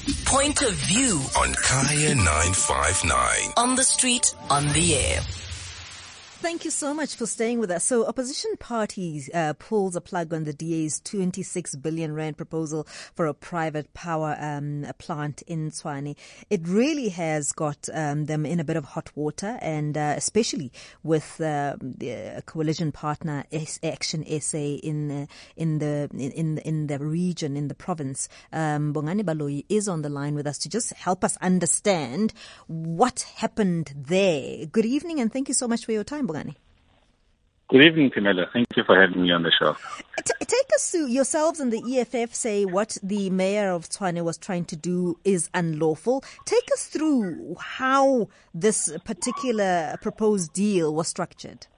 Point of view on Kaya 959. On the street, on the air. Thank you so much for staying with us. So opposition parties pulls a plug on the DA's 26 billion rand proposal for a private power plant in Tshwane. It really has got them in a bit of hot water, and especially with the coalition partner Action SA in the region, in the province. Bongani Baloyi is on the line with us to just help us understand what happened there. Good evening, and thank you so much for your time, Bongani. Good evening, Camilla. Thank you for having me on the show. Take us through, yourselves and the EFF say what the mayor of Tshwane was trying to do is unlawful. Take us through how this particular proposed deal was structured.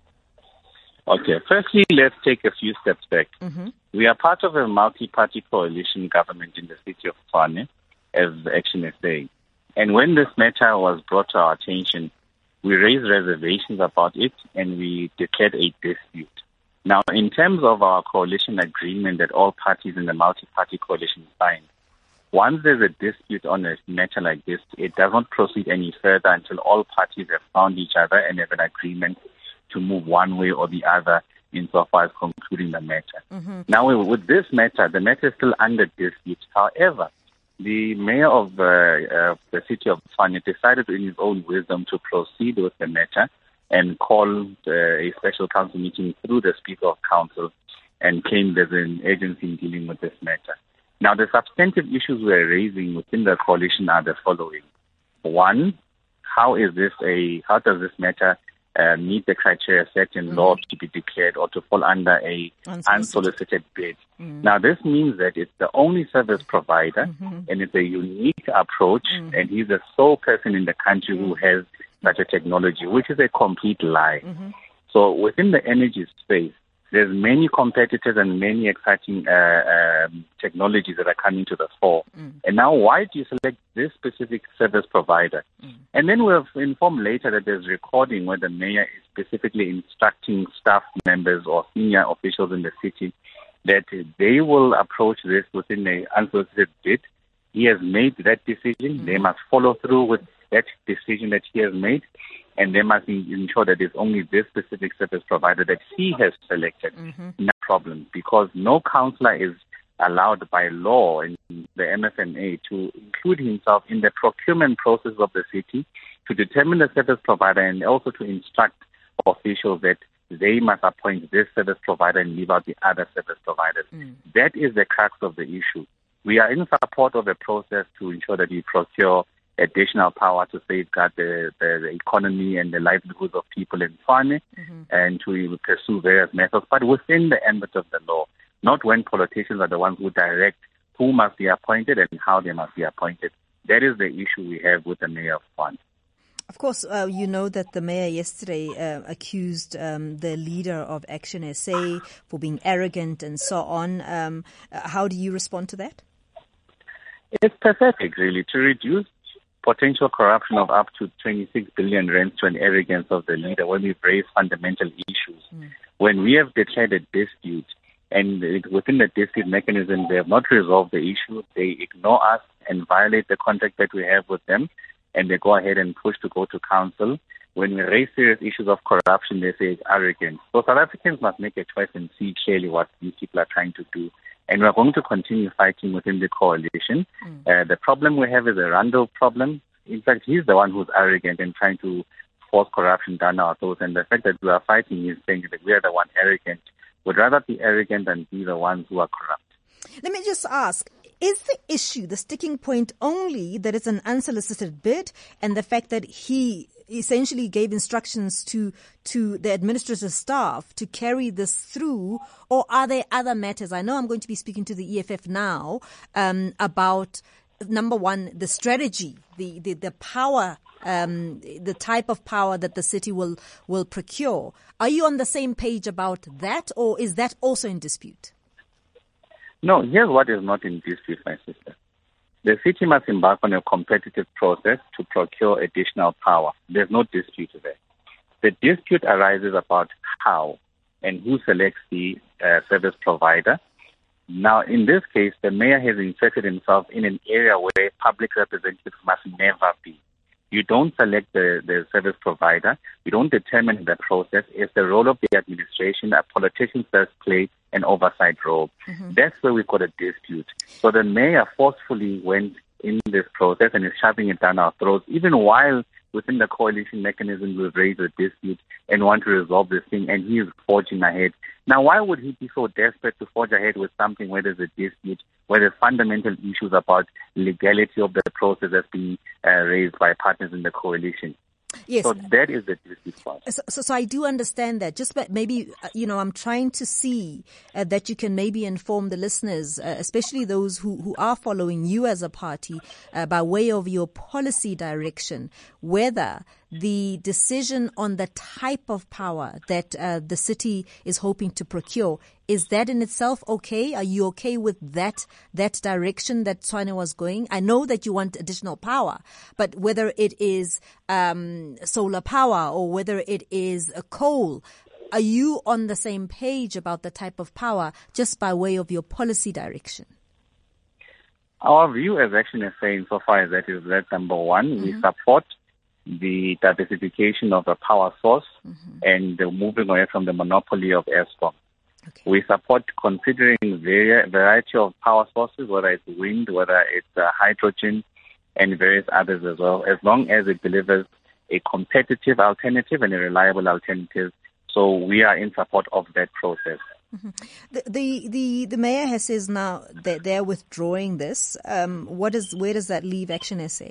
Okay, firstly, let's take a few steps back. Mm-hmm. We are part of a multi-party coalition government in the city of Tshwane as Action SA. And when this matter was brought to our attention, we raised reservations about it and we declared a dispute. Now, in terms of our coalition agreement that all parties in the multi-party coalition signed, once there's a dispute on a matter like this, it does not proceed any further until all parties have found each other and have an agreement to move one way or the other insofar as concluding the matter. Mm-hmm. Now, with this matter, the matter is still under dispute. However, the mayor of the city of Tshwane decided in his own wisdom to proceed with the matter and call a special council meeting through the Speaker of Council and claim there's an agency in dealing with this matter. Now, the substantive issues we're raising within the coalition are the following. One, how does this matter meet the criteria set in law to be declared or to fall under a unsolicited bid? Now, this means that it's the only service provider and it's a unique approach, and he's the sole person in the country who has such a technology, which is a complete lie. So within the energy space, there's many competitors and many exciting technologies that are coming to the fore. And now, why do you select this specific service provider? And then we're informed later that there's recording where the mayor is specifically instructing staff members or senior officials in the city that they will approach this within an unsolicited bid. He has made that decision. They must follow through with that decision that he has made, and they must ensure that it's only this specific service provider that he has selected. No problem, because no councillor is allowed by law in the MFMA to include himself in the procurement process of the city to determine the service provider and also to instruct officials that they must appoint this service provider and leave out the other service providers. That is the crux of the issue. We are in support of the process to ensure that we procure additional power to safeguard the economy and the livelihoods of people in Tshwane and to pursue various methods, but within the ambit of the law, not when politicians are the ones who direct who must be appointed and how they must be appointed. That is the issue we have with the mayor of Tshwane. Of course, you know that the mayor yesterday accused the leader of Action SA for being arrogant and so on. How do you respond to that? It's pathetic, really, to reduce potential corruption of up to 26 billion rand to an arrogance of the leader when we raise fundamental issues. When we have declared a dispute and within the dispute mechanism they have not resolved the issue, they ignore us and violate the contract that we have with them, and they go ahead and push to go to council. When we raise serious issues of corruption, they say it's arrogant. So South Africans must make a choice and see clearly what these people are trying to do. And we're going to continue fighting within the coalition. The problem we have is a Randall problem. In fact, he's the one who's arrogant and trying to force corruption down our throats. And the fact that we are fighting is saying that we are the one arrogant. We'd rather be arrogant than be the ones who are corrupt. Let me just ask, is the issue, the sticking point, only that it's an unsolicited bid and the fact that he essentially gave instructions to the administrative staff to carry this through, or are there other matters? I know I'm going to be speaking to the EFF now about, number one, the strategy, the power, the type of power that the city will procure. Are you on the same page about that, or is that also in dispute? No, here's what is not in dispute, my sister. The city must embark on a competitive process to procure additional power. There's no dispute there. The dispute arises about how and who selects the service provider Now, in this case, the mayor has inserted himself in an area where public representatives must never be. You don't select the service provider. You don't determine the process. It's the role of the administration. A politician does play an oversight role. That's where we got a dispute. So the mayor forcefully went in this process and is shoving it down our throats, even while within the coalition mechanism we've raised a dispute and want to resolve this thing, and he is forging ahead. Now, why would he be so desperate to forge ahead with something where there's a dispute, where there's fundamental issues about legality of the process that's being raised by partners in the coalition? Yes. So that is the dispute part. So I do understand that. Just maybe, I'm trying to see that you can maybe inform the listeners, especially those who are following you as a party, by way of your policy direction, whether the decision on the type of power that the city is hoping to procure, is that in itself okay? Are you okay with that direction that Tshwane was going? I know that you want additional power, but whether it is solar power or whether it is a coal, are you on the same page about the type of power just by way of your policy direction? Our view as Action SA insofar as that is that, number one, we support the diversification of a power source and moving away from the monopoly of Eskom. Okay. We support considering variety of power sources, whether it's wind, whether it's hydrogen, and various others as well, as long as it delivers a competitive alternative and a reliable alternative. So we are in support of that process. The mayor has says now that they're withdrawing this. Where does that leave Action SA?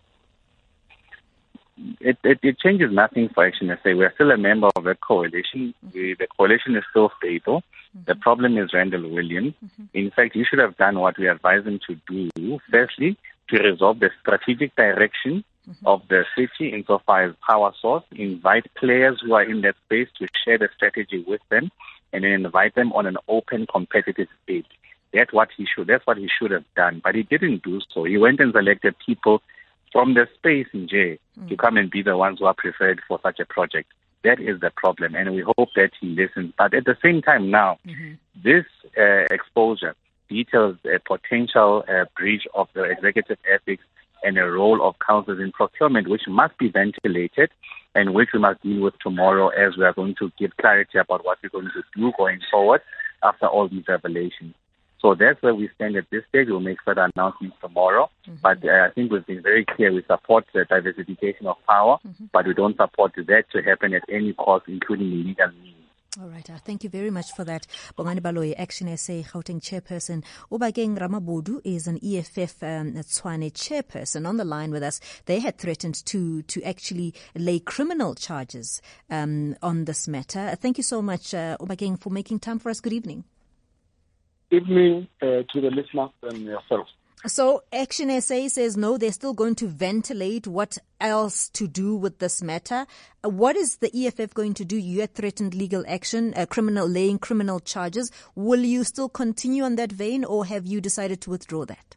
It changes nothing for Action SA. We are still a member of the coalition. The coalition is still stable. The problem is Randall Williams. In fact, you should have done what we advise him to do. Firstly, to resolve the strategic direction of the city insofar as power source, invite players who are in that space to share the strategy with them, and then invite them on an open, competitive bid. That's what he should have done. But he didn't do so. He went and selected people from the space in J to come and be the ones who are preferred for such a project. That is the problem, and we hope that he listens. But at the same time now, this exposure details a potential breach of the executive ethics and a role of councils in procurement, which must be ventilated and which we must deal with tomorrow, as we are going to give clarity about what we're going to do going forward after all these revelations. So that's where we stand at this stage. We'll make further announcements tomorrow. But I think we've been very clear. We support the diversification of power, but we don't support that to happen at any cost, including illegal means. All right. Thank you very much for that. Bongani Baloyi, Action SA Gauteng chairperson. Obakeng Ramabodu is an EFF Tshwane chairperson on the line with us. They had threatened to actually lay criminal charges on this matter. Thank you so much, Obakeng, for making time for us. Good evening. Evening to the listeners and yourself. So Action SA says no, they're still going to ventilate what else to do with this matter. What is the EFF going to do? You had threatened legal action, laying criminal charges. Will you still continue on that vein, or have you decided to withdraw that?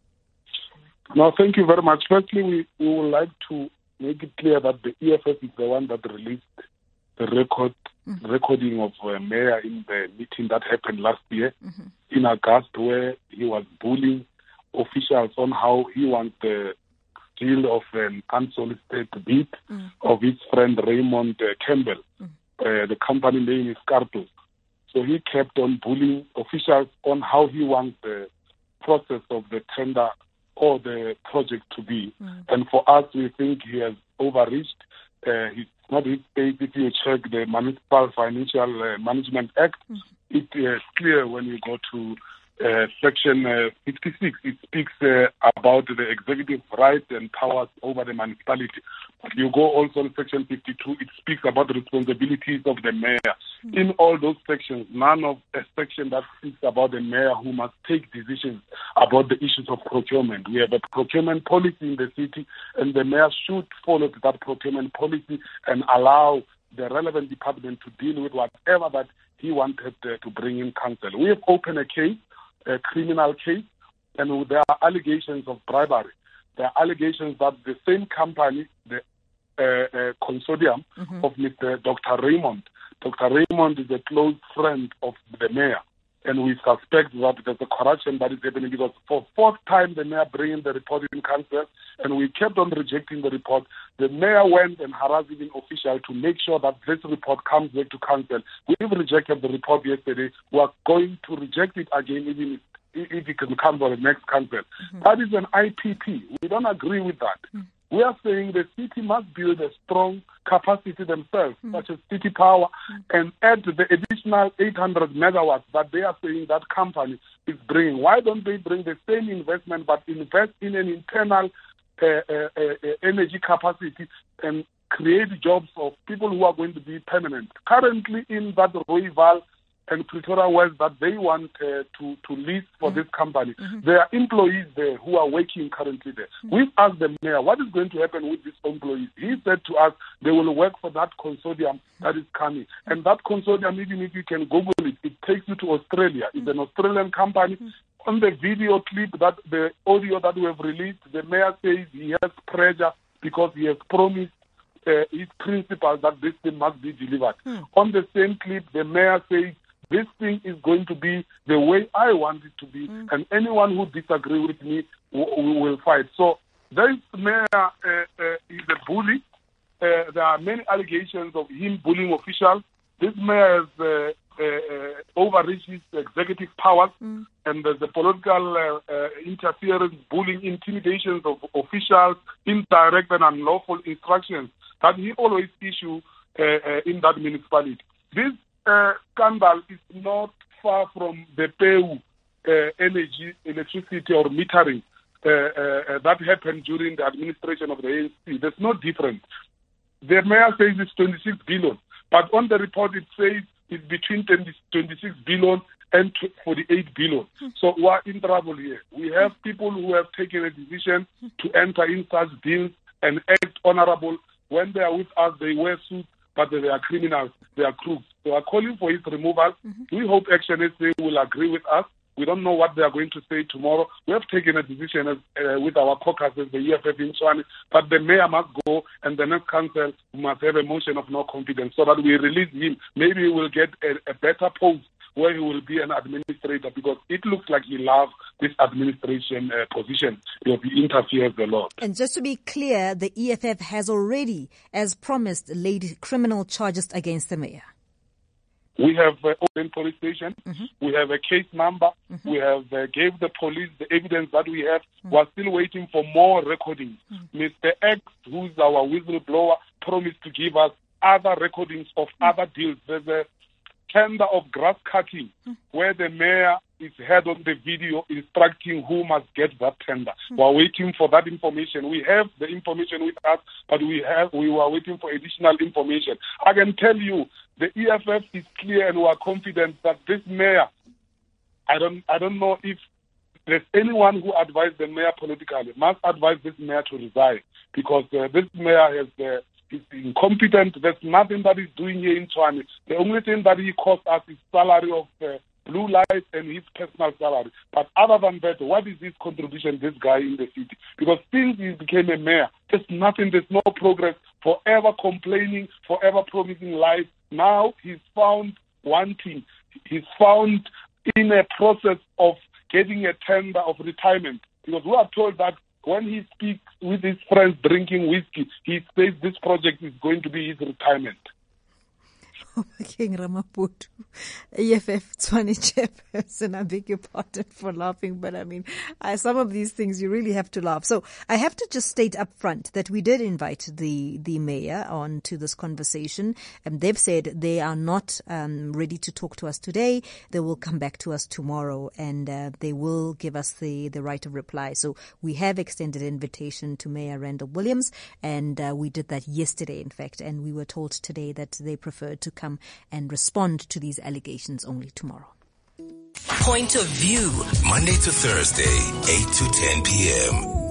No, thank you very much. Firstly, we would like to make it clear that the EFF is the one that released the recording of Mayor in the meeting that happened last year in August, where he was bullying officials on how he wants the deal of an unsolicited bid of his friend Raymond Campbell. The company name is Carto. So he kept on bullying officials on how he wants the process of the tender or the project to be. And for us, we think he has overreached. It's not his space. If you check the Municipal Financial Management Act, it is clear when you go to Section 56. It speaks about the executive rights and powers over the municipality. But you go also in Section 52, it speaks about the responsibilities of the mayor. In all those sections, none of a section that speaks about the mayor who must take decisions about the issues of procurement. We have a procurement policy in the city, and the mayor should follow that procurement policy and allow the relevant department to deal with whatever that he wanted to bring in council. We have opened a case, a criminal case, and there are allegations of bribery. There are allegations that the same company, the consortium of Mr. Dr. Raymond is a close friend of the mayor. and we suspect that there's a corruption that is happening, because for fourth time the mayor bringing the report in council, and we kept on rejecting the report. The mayor went and harassed even official to make sure that this report comes back to council. We've rejected the report yesterday. We are going to reject it again, even if it can come to the next council. That is an IPP. We don't agree with that. We are saying the city must build a strong capacity themselves, such as city power, and add the additional 800 megawatts that they are saying that company is bringing. Why don't they bring the same investment but invest in an internal energy capacity and create jobs of people who are going to be permanent? Currently in that Rooival and Pretoria West that they want to lease for this company, there are employees there who are working currently there. We've asked the mayor, what is going to happen with these employees? He said to us, they will work for that consortium that is coming. And that consortium, even if you can Google it, it takes you to Australia. It's an Australian company. On the video clip, that the audio that we have released, the mayor says he has pressure because he has promised his principal that this thing must be delivered. On the same clip, the mayor says, this thing is going to be the way I want it to be, and anyone who disagrees with me will fight. So this mayor is a bully. There are many allegations of him bullying officials. This mayor has overreached his executive powers, and there's the political interference, bullying, intimidations of officials, indirect and unlawful instructions that he always issues in that municipality. This scandal is not far from the PEU electricity or metering that happened during the administration of the ANC. There's no difference. The mayor says it's 26 billion, but on the report it says it's between 26 billion and 48 billion. So we are in trouble here. We have people who have taken a decision to enter in such deals and act honorable. When they are with us, they wear suits, but they are criminals, they are crooks. They are calling for his removal. We hope Action SA will agree with us. We don't know what they are going to say tomorrow. We have taken a decision with our caucuses, the EFF in Tshwane, but the mayor must go, and the next council must have a motion of no confidence so that we release him. Maybe he will get a better post where he will be an administrator, because it looks like he loves this administration position. He interferes a lot. And just to be clear, the EFF has already, as promised, laid criminal charges against the mayor. We have open police station. We have a case number. We have gave the police the evidence that we have. We're still waiting for more recordings. Mr. X, who's our whistleblower, promised to give us other recordings of other deals. There's a tender of grass cutting where the mayor is heard on the video instructing who must get that tender. We're waiting for that information. We have the information with us, but we were waiting for additional information. I can tell you the EFF is clear, and we are confident that this mayor, I don't know if there's anyone who advised the mayor politically, must advise this mayor to resign, because this mayor is incompetent. There's nothing that he's doing here in Tshwane. The only thing that he cost us is salary of Blue Light and his personal salary. But other than that, what is his contribution, this guy in the city? Because since he became a mayor, there's nothing, there's no progress, forever complaining, forever promising lies. Now he's found wanting. He's found in a process of getting a tender of retirement. Because we are told that when he speaks with his friends drinking whiskey, he says this project is going to be his retirement. King Ramaphosa, EFF Tshwane chairperson, I beg your pardon for laughing, but I mean, some of these things you really have to laugh. So I have to just state up front that we did invite the mayor on to this conversation, and they've said they are not ready to talk to us today. They will come back to us tomorrow, and they will give us the right of reply. So we have extended an invitation to Mayor Randall Williams, and we did that yesterday, in fact, and we were told today that they preferred to come and respond to these allegations only tomorrow. Point of View. Monday to Thursday, 8 to 10 p.m.